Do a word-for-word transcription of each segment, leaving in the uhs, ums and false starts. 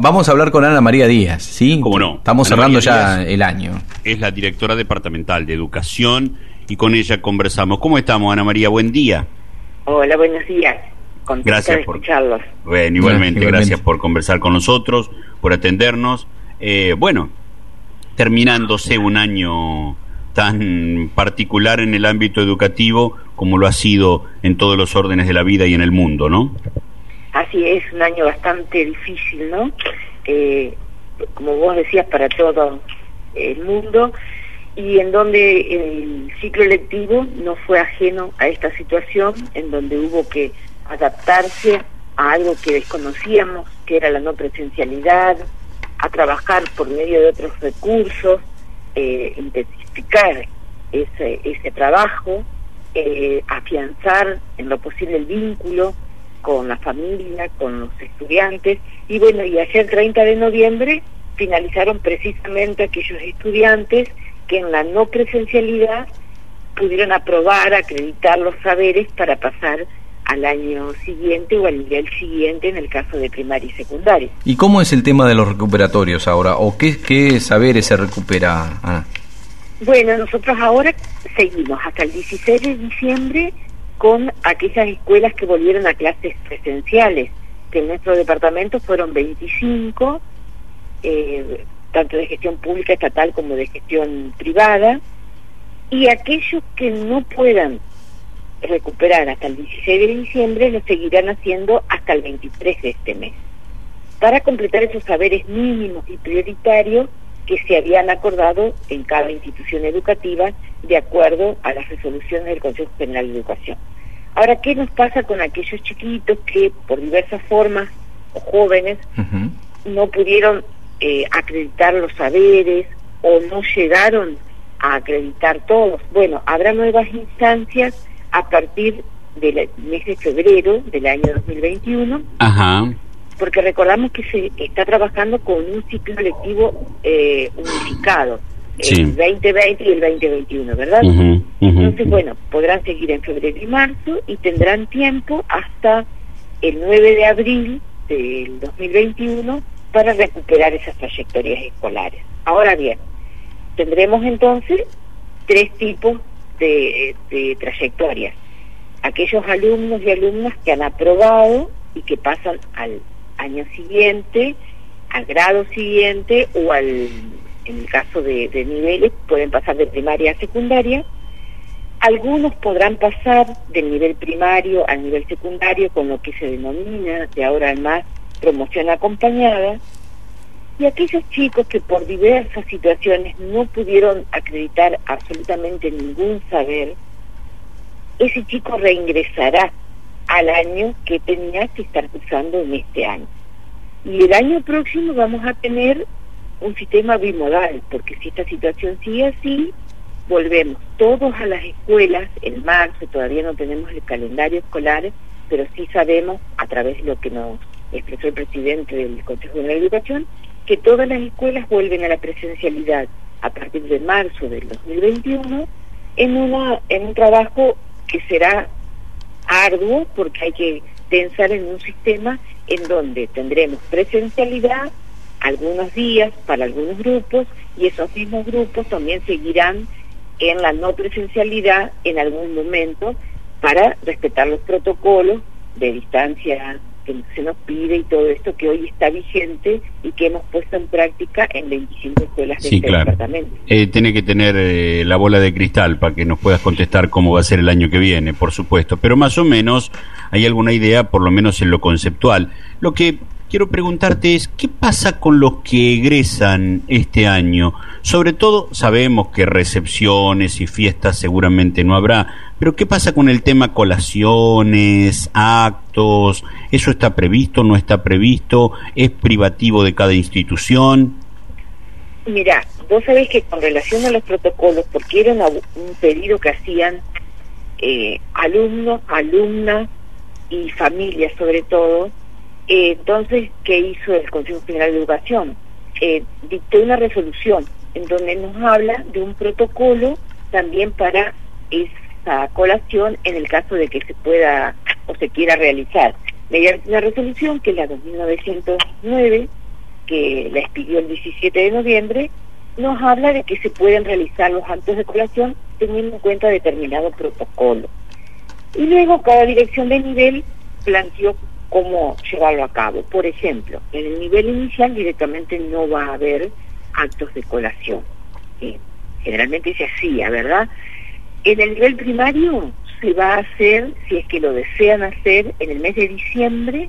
vamos a hablar con Ana María Díaz, ¿sí? ¿Cómo no? Estamos Ana cerrando María ya Díaz el año. Es la directora departamental de Educación y con ella conversamos. ¿Cómo estamos, Ana María? Buen día. Hola, buenos días. Contenta Gracias de por escucharlos. Bueno, igualmente, No, igualmente, gracias por conversar con nosotros, por atendernos. Eh, bueno, terminándose un año tan particular en el ámbito educativo como lo ha sido en todos los órdenes de la vida y en el mundo, ¿no? Así es, un año bastante difícil, ¿no? Eh, como vos decías, para todo el mundo, y en donde el ciclo lectivo no fue ajeno a esta situación, en donde hubo que adaptarse a algo que desconocíamos, que era la no presencialidad, a trabajar por medio de otros recursos, eh, intensificar ese, ese trabajo, eh, afianzar en lo posible el vínculo con la familia, con los estudiantes, y bueno, y ayer treinta de noviembre finalizaron precisamente aquellos estudiantes que en la no presencialidad pudieron aprobar, acreditar los saberes para pasar al año siguiente o al nivel siguiente en el caso de primaria y secundaria. ¿Y cómo es el tema de los recuperatorios ahora? ¿O qué, qué saberes se recupera, Ana? Bueno, nosotros ahora seguimos hasta el dieciséis de diciembre con aquellas escuelas que volvieron a clases presenciales, que en nuestro departamento fueron veinticinco, eh, tanto de gestión pública estatal como de gestión privada, y aquellos que no puedan recuperar hasta el dieciséis de diciembre lo seguirán haciendo hasta el veintitrés de este mes, para completar esos saberes mínimos y prioritarios que se habían acordado en cada institución educativa de acuerdo a las resoluciones del Consejo General de Educación. Ahora, ¿qué nos pasa con aquellos chiquitos que por diversas formas, o jóvenes, uh-huh. no pudieron eh, acreditar los saberes o no llegaron a acreditar todos? Bueno, habrá nuevas instancias a partir del mes de febrero del año dos mil veintiuno, Ajá. porque recordamos que se está trabajando con un ciclo lectivo eh, unificado, sí. el veinte veinte y el veinte veintiuno, ¿verdad? Uh-huh, uh-huh. Entonces, bueno, podrán seguir en febrero y marzo y tendrán tiempo hasta el nueve de abril del dos mil veintiuno para recuperar esas trayectorias escolares. Ahora bien, tendremos entonces tres tipos de, de trayectorias. Aquellos alumnos y alumnas que han aprobado y que pasan al año siguiente, al grado siguiente, o al, en el caso de, de niveles, pueden pasar de primaria a secundaria. Algunos podrán pasar del nivel primario al nivel secundario con lo que se denomina de ahora en más promoción acompañada, y aquellos chicos que por diversas situaciones no pudieron acreditar absolutamente ningún saber, ese chico reingresará al año que tenía que estar cursando en este año. Y el año próximo vamos a tener un sistema bimodal, porque si esta situación sigue así, volvemos todos a las escuelas en marzo. Todavía no tenemos el calendario escolar, pero sí sabemos, a través de lo que nos expresó el presidente del Consejo General de Educación, que todas las escuelas vuelven a la presencialidad a partir de marzo del dos mil veintiuno, en una en un trabajo que será arduo, porque hay que pensar en un sistema en donde tendremos presencialidad algunos días para algunos grupos, y esos mismos grupos también seguirán en la no presencialidad en algún momento para respetar los protocolos de distancia que se nos pide y todo esto que hoy está vigente y que hemos puesto en práctica en veinticinco escuelas de sí, este claro. departamento. Eh, tiene que tener eh, la bola de cristal para que nos puedas contestar cómo va a ser el año que viene, por supuesto, pero más o menos hay alguna idea, por lo menos en lo conceptual. Lo que quiero preguntarte es, ¿qué pasa con los que egresan este año? Sobre todo, sabemos que recepciones y fiestas seguramente no habrá, pero ¿qué pasa con el tema colaciones, actos? ¿Eso está previsto, no está previsto? ¿Es privativo de cada institución? Mira, vos sabés que con relación a los protocolos, porque era una, un pedido que hacían eh, alumnos, alumnas y familias sobre todo, eh, entonces, ¿qué hizo el Consejo General de Educación? Eh, dictó una resolución en donde nos habla de un protocolo también para esa colación en el caso de que se pueda o se quiera realizar mediante una resolución que es la dos mil novecientos nueve, que la expidió el diecisiete de noviembre, nos habla de que se pueden realizar los actos de colación teniendo en cuenta determinado protocolo. Y luego cada dirección de nivel planteó cómo llevarlo a cabo. Por ejemplo, en el nivel inicial directamente no va a haber actos de colación. Eh, generalmente se hacía, ¿verdad? En el nivel primario se va a hacer, si es que lo desean hacer, en el mes de diciembre,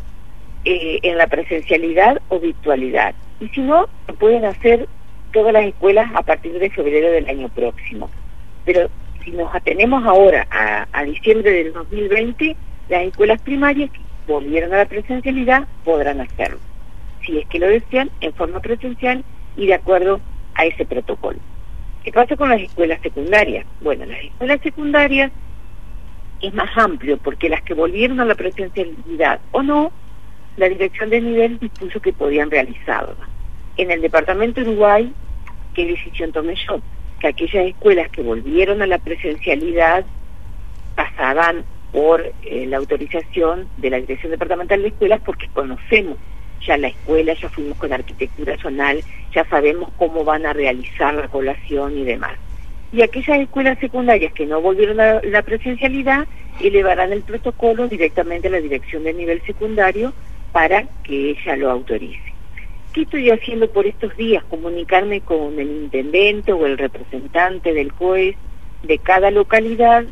eh, en la presencialidad o virtualidad. Y si no, lo pueden hacer todas las escuelas a partir de febrero del año próximo. Pero si nos atenemos ahora a, a diciembre del dos mil veinte, las escuelas primarias que volvieron a la presencialidad podrán hacerlo, si es que lo desean, en forma presencial y de acuerdo a ese protocolo. ¿Qué pasa con las escuelas secundarias? Bueno, las escuelas secundarias es más amplio, porque las que volvieron a la presencialidad o no, la dirección de nivel dispuso que podían realizarla. En el departamento de Uruguay, ¿qué decisión tomé yo? Que aquellas escuelas que volvieron a la presencialidad pasaban por eh, la autorización de la Dirección Departamental de Escuelas, porque conocemos ya la escuela, ya fuimos con arquitectura zonal, ya sabemos cómo van a realizar la colación y demás. Y aquellas escuelas secundarias que no volvieron a la presencialidad elevarán el protocolo directamente a la dirección de nivel secundario para que ella lo autorice. ¿Qué estoy haciendo por estos días? Comunicarme con el intendente o el representante del juez de cada localidad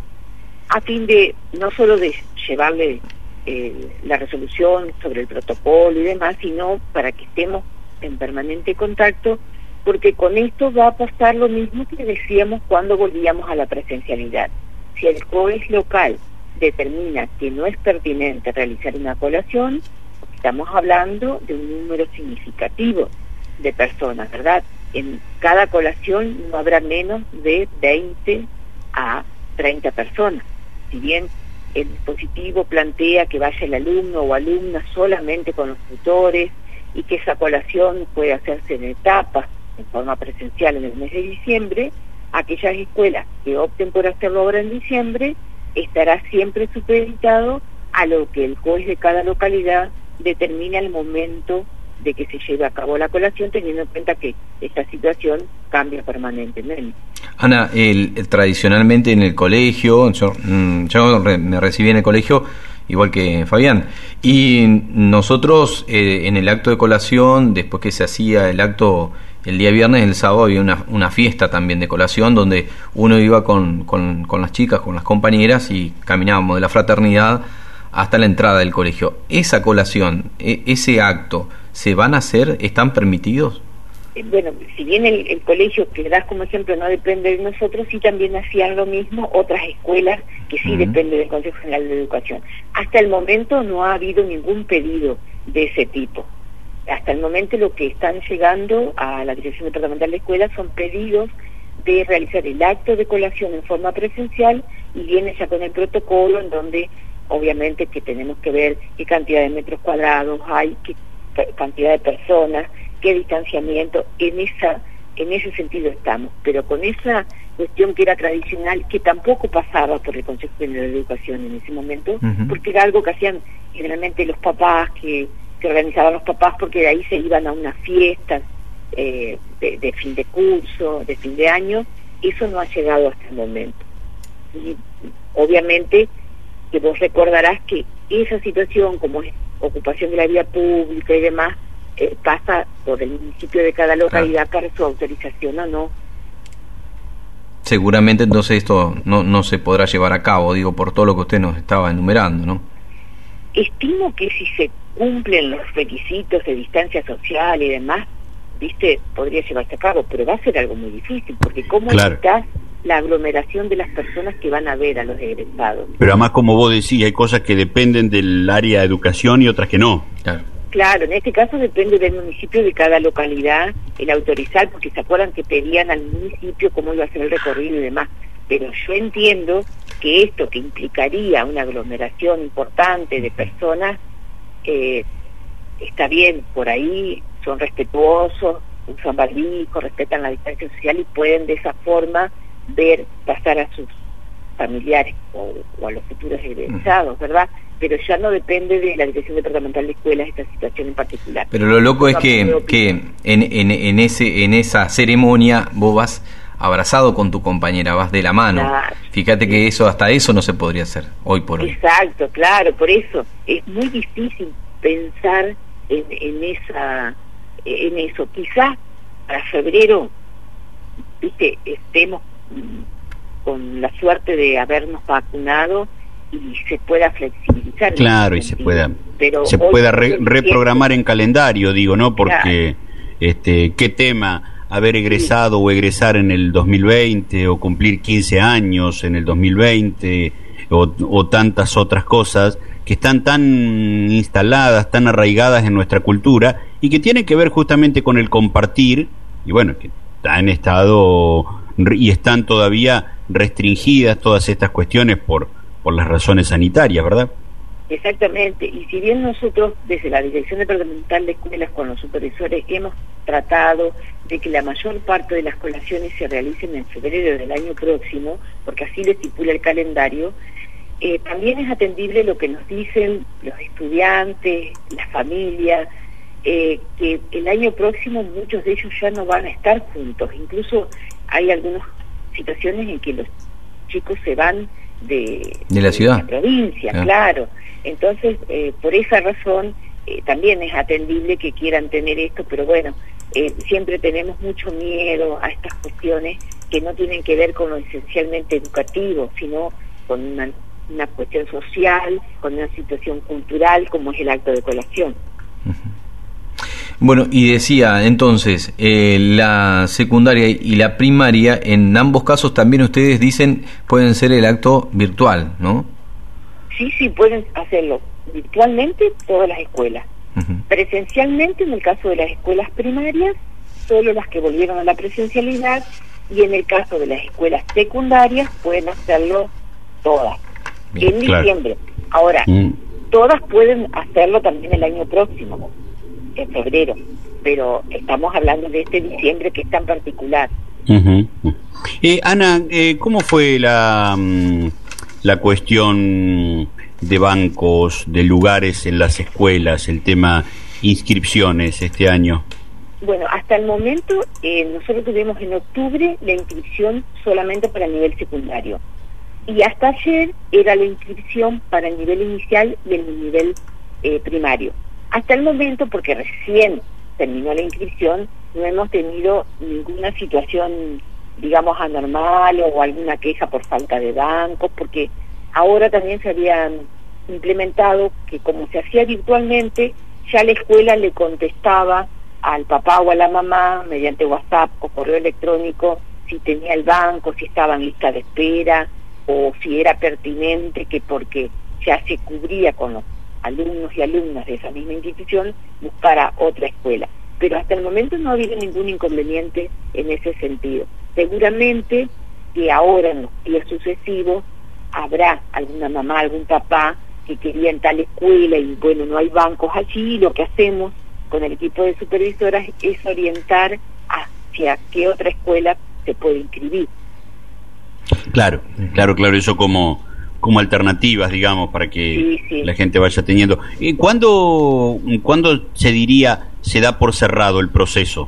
a fin de no solo de llevarle eh, la resolución sobre el protocolo y demás, sino para que estemos en permanente contacto, porque con esto va a pasar lo mismo que decíamos cuando volvíamos a la presencialidad. Si el juez local determina que no es pertinente realizar una colación, estamos hablando de un número significativo de personas, ¿verdad? En cada colación no habrá menos de veinte a treinta personas. Si bien el dispositivo plantea que vaya el alumno o alumna solamente con los tutores y que esa colación puede hacerse en etapas, en forma presencial en el mes de diciembre, aquellas escuelas que opten por hacerlo ahora en diciembre estará siempre supeditado a lo que el juez de cada localidad determina el momento de que se lleve a cabo la colación, teniendo en cuenta que esta situación cambia permanentemente. Ana, el, el, tradicionalmente en el colegio, yo, yo re, me recibí en el colegio igual que Fabián, y nosotros eh, en el acto de colación, después que se hacía el acto el día viernes, el sábado había una, una fiesta también de colación donde uno iba con, con, con las chicas, con las compañeras y caminábamos de la fraternidad hasta la entrada del colegio. Esa colación, e, ese acto, ¿se van a hacer? ¿Están permitidos? Bueno, si bien el, el colegio que das como ejemplo no depende de nosotros, sí también hacían lo mismo otras escuelas que sí uh-huh. dependen del Consejo General de Educación. Hasta el momento no ha habido ningún pedido de ese tipo. Hasta el momento lo que están llegando a la Dirección Departamental de Escuelas son pedidos de realizar el acto de colación en forma presencial, y viene ya con el protocolo en donde obviamente que tenemos que ver qué cantidad de metros cuadrados hay, qué cantidad de personas, qué distanciamiento. En esa en ese sentido estamos, pero con esa cuestión que era tradicional, que tampoco pasaba por el Consejo General de Educación en ese momento, uh-huh. porque era algo que hacían generalmente los papás, que, que organizaban los papás, porque de ahí se iban a una fiesta eh, de, de fin de curso, de fin de año. Eso no ha llegado hasta el momento. Y obviamente que vos recordarás que esa situación, como es ocupación de la vía pública y demás, eh, pasa por el municipio de cada localidad claro. para su autorización o no. Seguramente entonces esto no, no se podrá llevar a cabo, digo, por todo lo que usted nos estaba enumerando, ¿no? Estimo que si se cumplen los requisitos de distancia social y demás, viste, podría llevarse a cabo, pero va a ser algo muy difícil, porque ¿cómo claro. estás la aglomeración de las personas que van a ver a los egresados? Pero además, como vos decís, hay cosas que dependen del área de educación y otras que no. Claro. Claro, en este caso depende del municipio de cada localidad el autorizar, porque se acuerdan que pedían al municipio cómo iba a ser el recorrido y demás. Pero yo entiendo que esto que implicaría una aglomeración importante de personas, eh, está bien, por ahí son respetuosos, usan barbijo, respetan la distancia social y pueden de esa forma ver pasar a sus familiares o, o a los futuros egresados, ¿verdad? Pero ya no depende de la Dirección Departamental de Escuelas esta situación en particular. Pero lo loco es que, que en, en, en, ese, en esa ceremonia vos vas abrazado con tu compañera, vas de la mano. Claro. Fíjate que eso, hasta eso no se podría hacer hoy por hoy. Exacto, claro, por eso es muy difícil pensar en, en esa en eso. Quizás para febrero, viste, estemos con la suerte de habernos vacunado y se pueda flexibilizar. Claro, y se pueda Pero se pueda re, reprogramar en calendario, digo, ¿no? Porque claro. este qué tema haber egresado sí. o egresar en el dos mil veinte o cumplir quince años en el dos mil veinte o, o tantas otras cosas que están tan instaladas, tan arraigadas en nuestra cultura y que tienen que ver justamente con el compartir y bueno, que han estado y están todavía restringidas todas estas cuestiones por, por las razones sanitarias, ¿verdad? Exactamente, y si bien nosotros desde la Dirección Departamental de Escuelas con los supervisores hemos tratado de que la mayor parte de las colaciones se realicen en febrero del año próximo, porque así lo estipula el calendario, eh, también es atendible lo que nos dicen los estudiantes, las familias, eh, que el año próximo muchos de ellos ya no van a estar juntos, incluso hay algunas situaciones en que los chicos se van de, de la ciudad, de la provincia, ah. claro. Entonces, eh, por esa razón, eh, también es atendible que quieran tener esto, pero bueno, eh, siempre tenemos mucho miedo a estas cuestiones que no tienen que ver con lo esencialmente educativo, sino con una, una cuestión social, con una situación cultural, como es el acto de colación. Uh-huh. Bueno, y decía, entonces, eh, la secundaria y la primaria, en ambos casos también ustedes dicen pueden ser el acto virtual, ¿no? Sí, sí, pueden hacerlo virtualmente todas las escuelas. Uh-huh. Presencialmente, en el caso de las escuelas primarias, solo las que volvieron a la presencialidad, y en el caso de las escuelas secundarias, pueden hacerlo todas. Bien, en diciembre. Claro. Ahora, mm. todas pueden hacerlo también el año próximo, en febrero, pero estamos hablando de este diciembre que es tan particular. Uh-huh. Eh, Ana, eh, ¿cómo fue la... Um... la cuestión de bancos, de lugares en las escuelas, el tema inscripciones este año? Bueno, hasta el momento eh, nosotros tuvimos en octubre la inscripción solamente para el nivel secundario y hasta ayer era la inscripción para el nivel inicial y el nivel eh, primario. Hasta el momento, porque recién terminó la inscripción, no hemos tenido ninguna situación, digamos, anormal o alguna queja por falta de bancos, porque ahora también se había implementado que como se hacía virtualmente, ya la escuela le contestaba al papá o a la mamá mediante WhatsApp o correo electrónico si tenía el banco, si estaba en lista de espera o si era pertinente que porque ya se cubría con los alumnos y alumnas de esa misma institución buscara otra escuela. Pero hasta el momento no ha habido ningún inconveniente en ese sentido. Seguramente que ahora en los días sucesivos habrá alguna mamá, algún papá que quería en tal escuela y bueno, no hay bancos allí, y lo que hacemos con el equipo de supervisoras es orientar hacia qué otra escuela se puede inscribir. Claro, claro, claro, eso como, como alternativas, digamos, para que sí, sí. la gente vaya teniendo. ¿Cuándo, ¿Cuándo se diría se da por cerrado el proceso?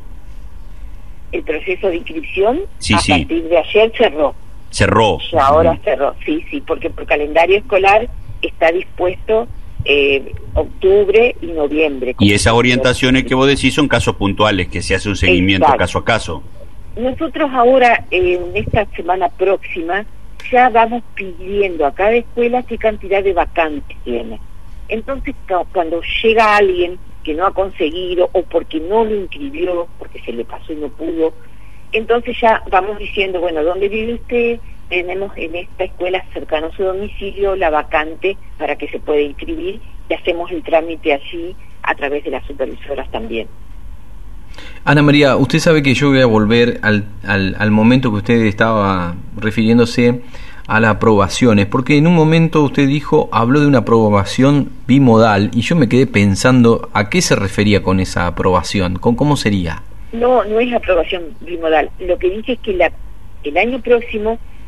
El proceso de inscripción sí, a sí. partir de ayer cerró. Cerró. Y ahora uh-huh. cerró, sí, sí, porque por calendario escolar está dispuesto eh, octubre y noviembre. Y esas orientaciones que vos decís son casos puntuales, que se hace un seguimiento Exacto. caso a caso. Nosotros ahora, eh, en esta semana próxima, ya vamos pidiendo a cada escuela qué cantidad de vacantes tiene. Entonces, cuando llega alguien que no ha conseguido o porque no lo inscribió, porque se le pasó y no pudo, entonces ya vamos diciendo, bueno, ¿dónde vive usted? Tenemos en esta escuela cercana a su domicilio la vacante para que se pueda inscribir y hacemos el trámite allí a través de las supervisoras también. Ana María, usted sabe que yo voy a volver al, al, al momento que usted estaba refiriéndose a las aprobaciones, porque en un momento usted dijo, habló de una aprobación bimodal y yo me quedé pensando a qué se refería con esa aprobación, con cómo sería. No, no es aprobación bimodal. Lo que dije es que la, el año próximo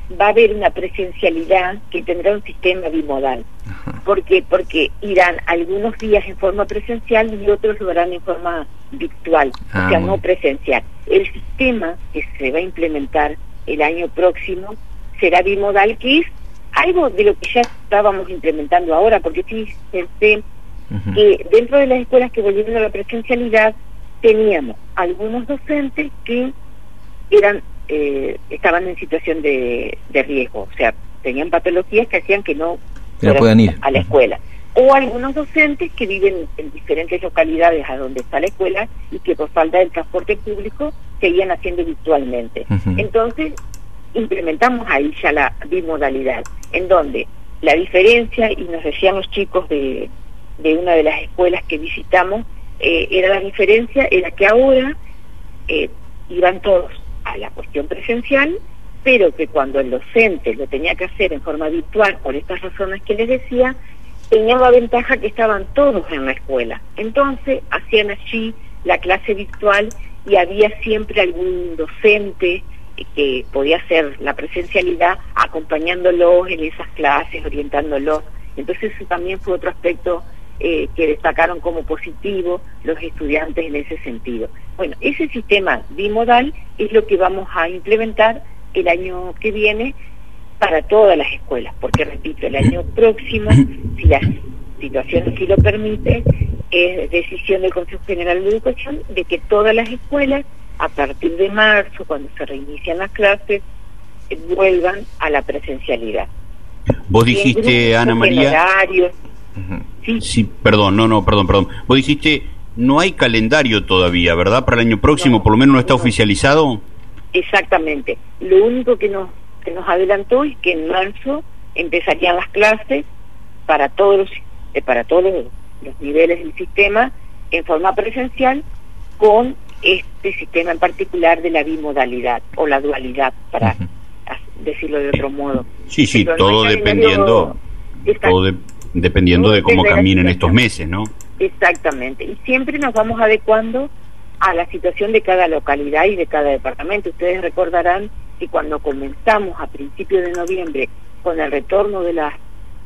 va a haber una presencialidad que tendrá un sistema bimodal. ¿Por qué? Porque irán algunos días en forma presencial y otros lo harán en forma virtual, ah, o sea, no presencial. El sistema que se va a implementar el año próximo será bimodal, que es algo de lo que ya estábamos implementando ahora, porque fíjense uh-huh. que dentro de las escuelas que volvieron a la presencialidad teníamos algunos docentes que eran eh, estaban en situación de, de riesgo, o sea, tenían patologías que hacían que no puedan ir a la escuela, o algunos docentes que viven en diferentes localidades a donde está la escuela y que por falta del transporte público seguían haciendo virtualmente. Uh-huh. Entonces implementamos ahí ya la bimodalidad, en donde la diferencia, y nos decían los chicos de, de una de las escuelas que visitamos, eh, era la diferencia, era que ahora eh, iban todos a la cuestión presencial, pero que cuando el docente lo tenía que hacer en forma virtual, por estas razones que les decía, tenía la ventaja que estaban todos en la escuela. Entonces hacían allí la clase virtual y había siempre algún docente que podía hacer la presencialidad acompañándolos en esas clases, orientándolos. Entonces eso también fue otro aspecto eh, que destacaron como positivo los estudiantes en ese sentido. Bueno, ese sistema bimodal es lo que vamos a implementar el año que viene para todas las escuelas, porque repito, el año próximo, si la situación así lo permite, es decisión del Consejo General de Educación de que todas las escuelas a partir de marzo, cuando se reinician las clases, eh, vuelvan a la presencialidad. Vos dijiste, Ana María... Uh-huh. ¿Sí? sí, perdón, no, no, perdón, perdón. Vos dijiste, no hay calendario todavía, ¿verdad? Para el año próximo, no, por lo menos no está no. oficializado. Exactamente. Lo único que nos, que nos adelantó es que en marzo empezarían las clases para todos los, eh, para todos los, los niveles del sistema en forma presencial, con este sistema en particular de la bimodalidad o la dualidad, para uh-huh. decirlo de otro modo. Sí, sí, pero todo no dependiendo todo de, dependiendo de cómo caminen estos meses, ¿no? Exactamente, y siempre nos vamos adecuando a la situación de cada localidad y de cada departamento. Ustedes recordarán que cuando comenzamos a principios de noviembre con el retorno de las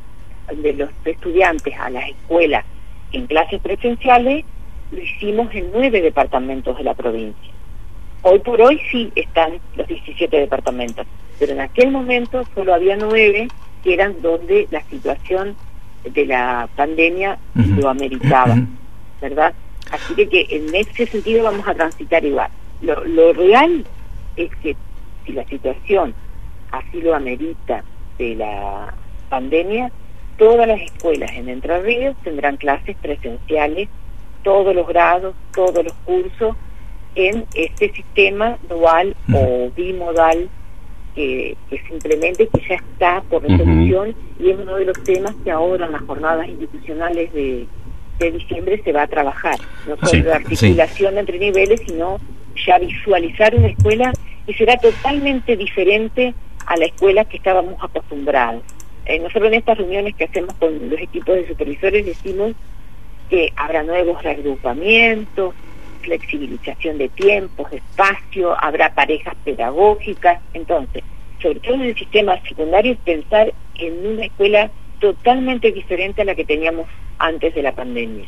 de los estudiantes a las escuelas en clases presenciales, lo hicimos en nueve departamentos de la provincia. Hoy por hoy sí están los diecisiete departamentos, pero en aquel momento solo había nueve, que eran donde la situación de la pandemia uh-huh. lo ameritaba, uh-huh. ¿verdad? Así que, que en ese sentido vamos a transitar igual. Lo, lo real es que si la situación así lo amerita de la pandemia, todas las escuelas en Entre Ríos tendrán clases presenciales, todos los grados, todos los cursos, en este sistema dual uh-huh. o bimodal que, que simplemente que ya está por resolución uh-huh. y es uno de los temas que ahora en las jornadas institucionales de, de diciembre se va a trabajar, no solo sí, la articulación sí. entre niveles, sino ya visualizar una escuela que será totalmente diferente a la escuela que estábamos acostumbrados. Eh, nosotros en estas reuniones que hacemos con los equipos de supervisores decimos que habrá nuevos reagrupamientos, flexibilización de tiempos, de espacio, habrá parejas pedagógicas. Entonces, sobre todo en el sistema secundario, es pensar en una escuela totalmente diferente a la que teníamos antes de la pandemia.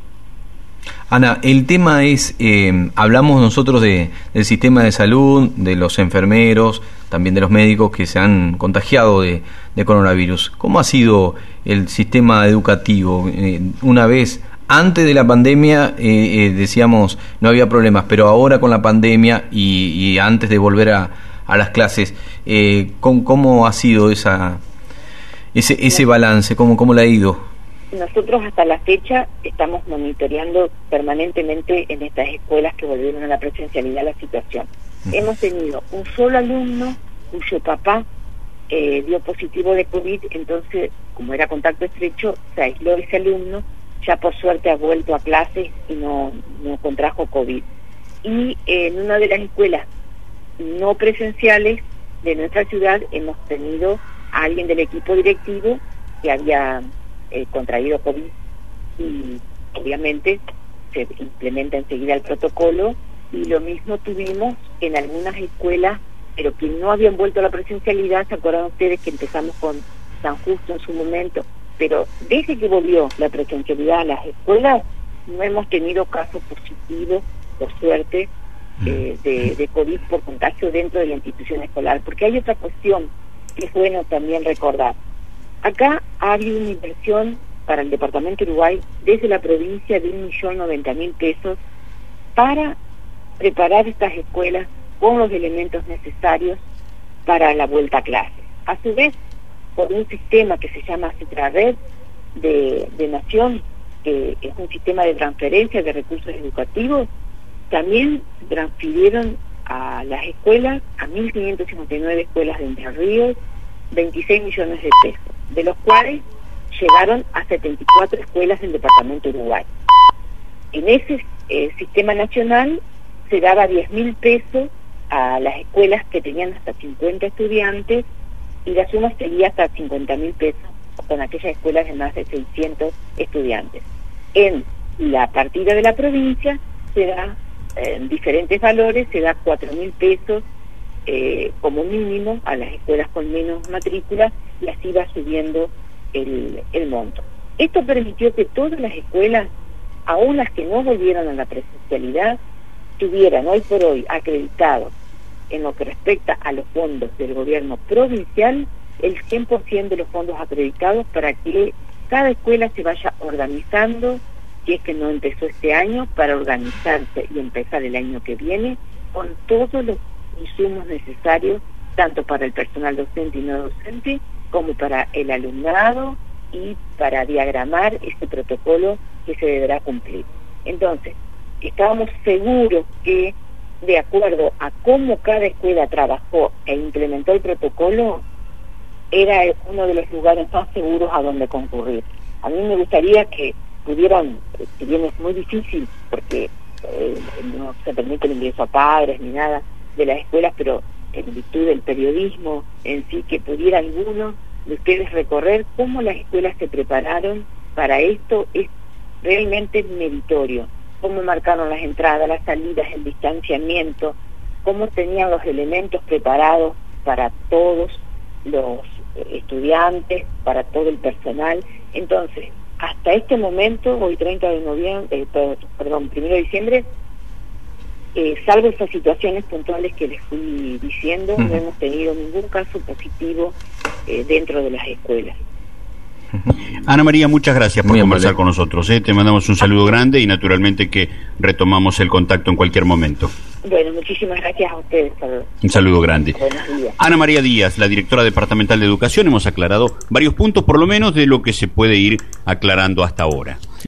Ana, el tema es, eh, hablamos nosotros de, del sistema de salud, de los enfermeros, también de los médicos que se han contagiado de, de coronavirus. ¿Cómo ha sido el sistema educativo? Eh, una vez, antes de la pandemia, eh, eh, decíamos, no había problemas, pero ahora con la pandemia y, y antes de volver a, a las clases, eh, ¿cómo, ¿cómo ha sido esa ese ese balance? ¿Cómo, cómo le ha ido? Nosotros hasta la fecha estamos monitoreando permanentemente en estas escuelas que volvieron a la presencialidad la situación. Uh-huh. Hemos tenido un solo alumno cuyo papá eh, dio positivo de COVID, entonces, como era contacto estrecho, se aisló ese alumno, ya por suerte ha vuelto a clases y no, no contrajo COVID. Y eh, en una de las escuelas no presenciales de nuestra ciudad hemos tenido a alguien del equipo directivo que había Eh, contraído COVID y obviamente se implementa enseguida el protocolo, y lo mismo tuvimos en algunas escuelas pero que no habían vuelto a la presencialidad. ¿Se acuerdan ustedes que empezamos con San Justo en su momento? Pero desde que volvió la presencialidad a las escuelas, no hemos tenido casos positivos, por suerte, eh, de, de COVID por contagio dentro de la institución escolar. Porque hay otra cuestión que es bueno también recordar. Acá ha habido una inversión para el departamento de Uruguay desde la provincia de un millón noventa mil pesos para preparar estas escuelas con los elementos necesarios para la vuelta a clases. A su vez, por un sistema que se llama CitraRed de, de Nación, que es un sistema de transferencia de recursos educativos, también transfirieron a las escuelas, a mil quinientas cincuenta y nueve escuelas de Entre Ríos, veintiséis millones de pesos, de los cuales llegaron a setenta y cuatro escuelas del departamento de Uruguay. En ese eh, sistema nacional se daba diez mil pesos a las escuelas que tenían hasta cincuenta estudiantes, y la suma sería hasta cincuenta mil pesos con aquellas escuelas de más de seiscientos estudiantes. En la partida de la provincia se da eh, en diferentes valores, se da cuatro mil pesos eh, como mínimo a las escuelas con menos matrícula, y así va subiendo el, el monto. Esto permitió que todas las escuelas, aún las que no volvieron a la presencialidad, tuvieran hoy por hoy acreditados en lo que respecta a los fondos del gobierno provincial, el cien por ciento de los fondos acreditados, para que cada escuela se vaya organizando, si es que no empezó este año, para organizarse y empezar el año que viene con todos los insumos necesarios, tanto para el personal docente y no docente, como para el alumnado, y para diagramar este protocolo que se deberá cumplir. Entonces, estábamos seguros que, de acuerdo a cómo cada escuela trabajó e implementó el protocolo, era uno de los lugares más seguros a donde concurrir. A mí me gustaría que pudieran, si bien es muy difícil, porque eh, no se permite el ingreso a padres ni nada de las escuelas, pero en virtud del periodismo en sí, que pudiera alguno de ustedes recorrer cómo las escuelas se prepararon para esto. Es realmente meritorio cómo marcaron las entradas, las salidas, el distanciamiento, cómo tenían los elementos preparados para todos los estudiantes, para todo el personal. Entonces, hasta este momento, hoy treinta de noviembre, eh, perdón, primero de diciembre, eh, salvo esas situaciones puntuales que les fui diciendo, uh-huh. no hemos tenido ningún caso positivo eh, dentro de las escuelas. Ana María, muchas gracias por Muy conversar amable. con nosotros, ¿eh? Te mandamos un saludo grande y naturalmente que retomamos el contacto en cualquier momento. Bueno, muchísimas gracias a ustedes. Un saludo grande. Buenos días. Ana María Díaz, la directora departamental de Educación. Hemos aclarado varios puntos, por lo menos, de lo que se puede ir aclarando hasta ahora.